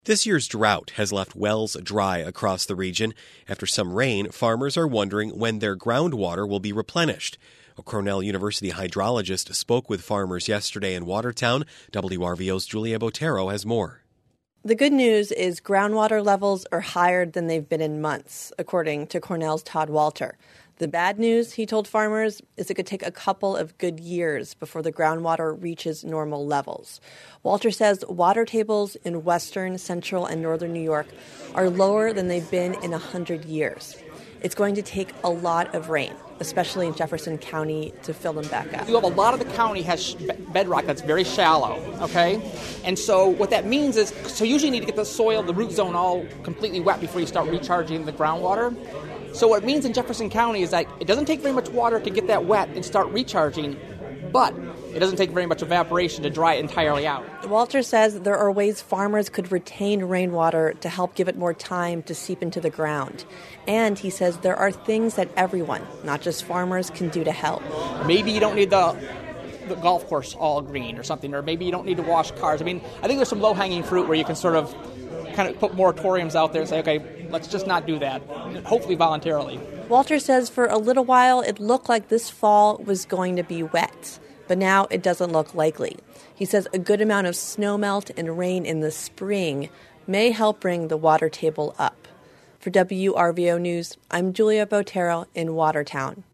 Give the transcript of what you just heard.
This year's drought has left wells dry across the region. After some rain, farmers are wondering when their groundwater will be replenished. A Cornell University hydrologist spoke with farmers yesterday in Watertown. WRVO's Julia Botero has more. The good news is groundwater levels are higher than they've been in months, according to Cornell's Todd Walter. The bad news, he told farmers, is it could take a couple of good years before the groundwater reaches normal levels. Walter says water tables in western, central, and northern New York are lower than they've been in 100 years. It's going to take a lot of rain, especially in Jefferson County, to fill them back up. You have a lot of the county has bedrock that's very shallow, okay? And so what that means is, so usually you need to get the soil, the root zone all completely wet before you start recharging the groundwater. So what it means in Jefferson County is that it doesn't take very much water to get that wet and start recharging, but it doesn't take very much evaporation to dry it entirely out. Walter says there are ways farmers could retain rainwater to help give it more time to seep into the ground. And he says there are things that everyone, not just farmers, can do to help. Maybe you don't need the golf course all green or something, or maybe you don't need to wash cars. I mean, I think there's some low-hanging fruit where you can sort of kind of put moratoriums out there and say, okay, let's just not do that, hopefully voluntarily. Walter says for a little while it looked like this fall was going to be wet, but now it doesn't look likely. He says a good amount of snowmelt and rain in the spring may help bring the water table up. For WRVO News, I'm Julia Botero in Watertown.